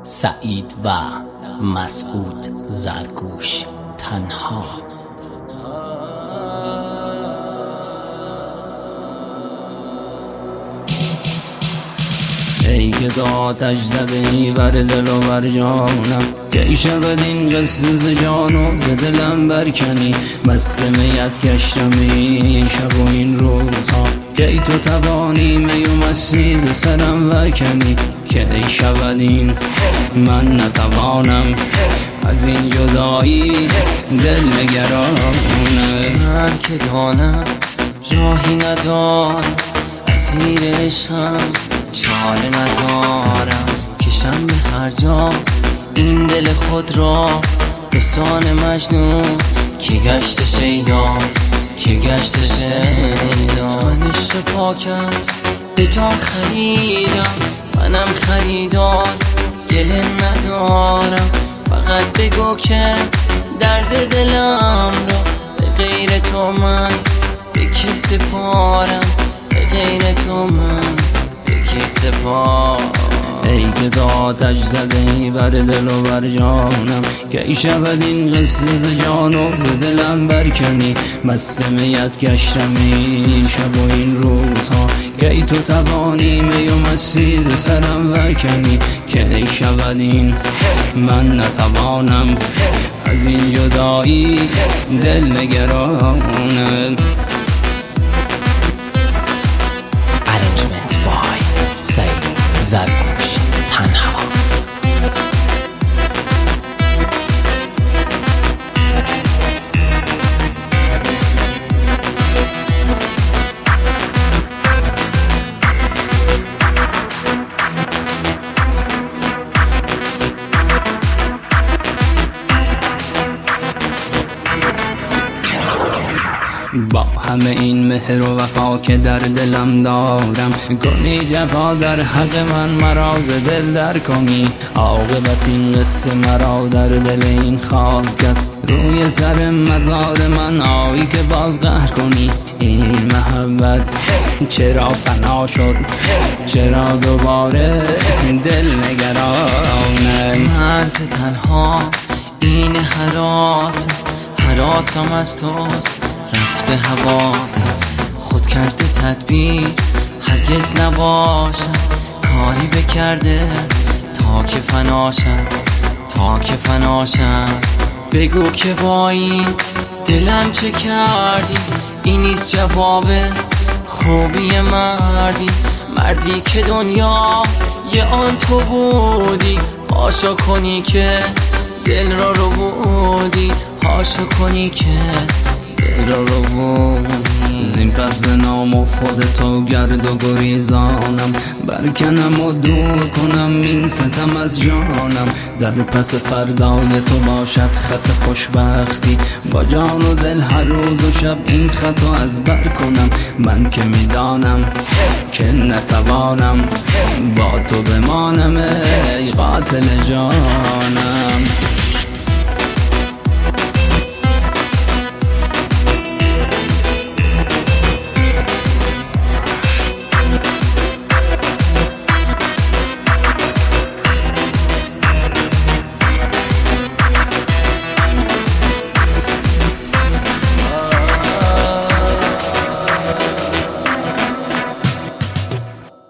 سعید و مسعود زرگوش تنها. ای که تو آتش زده ای بر دل و بر جانم، که ای شود این قصه ز جان و ز دلم برکنی. مست میت گشتم این شب و این روزها، که ای تو توانی می و مستی ز سرم برکنی. که ای شود این من نتوانم از این جدایی دل نگرانم. من که دانم راهی ندارم، اسیر عشقم چاره ندارم. کشم به هر جا این دل خود را به سان مجنون که گشت شیدا، که گشت شیدا. من عشق پاکت به جان خریدم، منم خریدار گله ندارم. فقط بگو که درد دلم را به غیر تو من به کی سپارم، به غیر تو من به کی سپارم. ای که تو آتش زده ای بر دل و بر جانم، که ای شود این قصه ز جان و ز دلم برکنی. مست میت گشتم این شب و این روزها، که ای تو توانی می و مستی ز سرم برکنی. که ای شود این من نتوانم از این جدایی دل نگرانم. Arrangement by سعید زرگوش تنها. با همه این مهر و وفا که در دلم دارم، کنی جفا در حق من مرا ز دل در کنی. عاقبت این قصه مرا در دل این خاک است، روی سر مزار من آیی که باز قهر کنی. این محبت چرا فنا شد، چرا دوباره دل نگرانه. من ز تنها این حراسم از توست رفته حواسم. خود کرده تدبیر هرگز نباشم، کاری بکرده تا که فناشم. بگو که با این دلم چه کردی، این نیست جواب خوبی مردی که دنیا یه آن تو بودی. هاشا کنی که دل را رو بودی، هاشا کنی که دل را رو بودی. زین پس نام و خودتو گرد و گریزانم، برکنم و دور کنم این ستم از جانم. در پس فردای تو باشد خط خوشبختی، با جان و دل هر روز و شب این خطو از بر کنم. من که میدانم که نتوانم با تو بمانم ای قاتل جانم.